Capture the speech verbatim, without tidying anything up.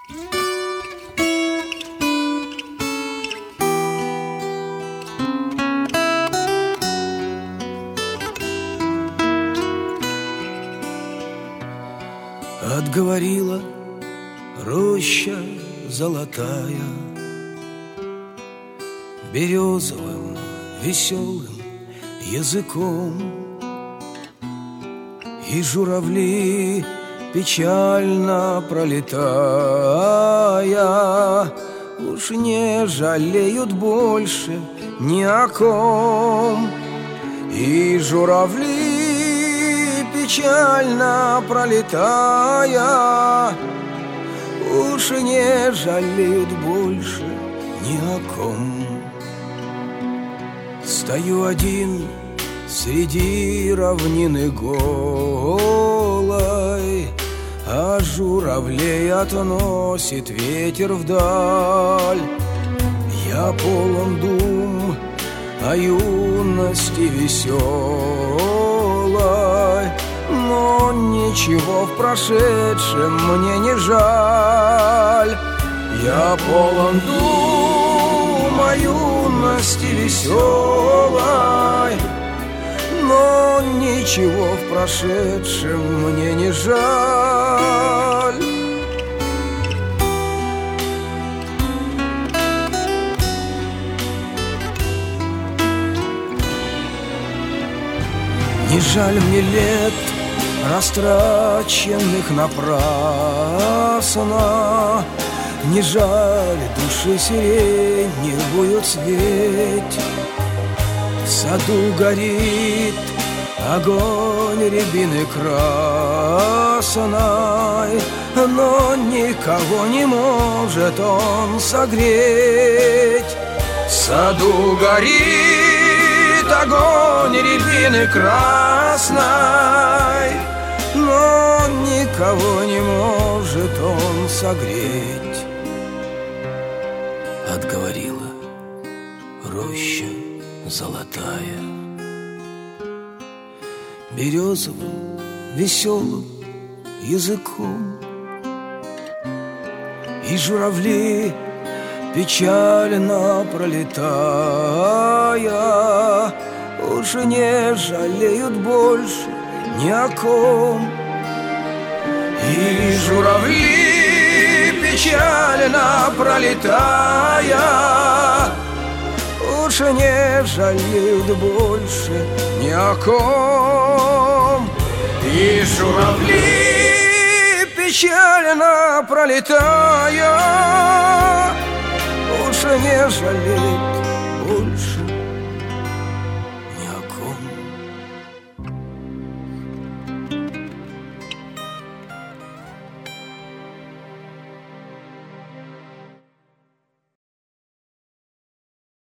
Отговорила роща золотая березовым веселым языком, и журавли, печально пролетая, уж не жалеют больше ни о ком. И журавли, печально пролетая, уж не жалеют больше ни о ком. Стою один среди равнины голой, а журавлей относит ветер вдаль. Я полон дум о юности веселой, но ничего в прошедшем мне не жаль. Я полон дум о юности веселой, но ничего в прошедшем мне не жаль. Не жаль мне лет, растраченных напрасно, не жаль души сиреневую цветь. В саду горит огонь рябины красной, но никого не может он согреть. В саду горит огонь рябины красной, но никого не может он согреть. Отговорила роща золотая березовым веселым языком, и журавли, печально пролетая, уж не жалеют больше ни о ком. И журавли, печально пролетая, уж не жалеют больше ни о ком. И журавли, печально пролетая, уж не жалеют больше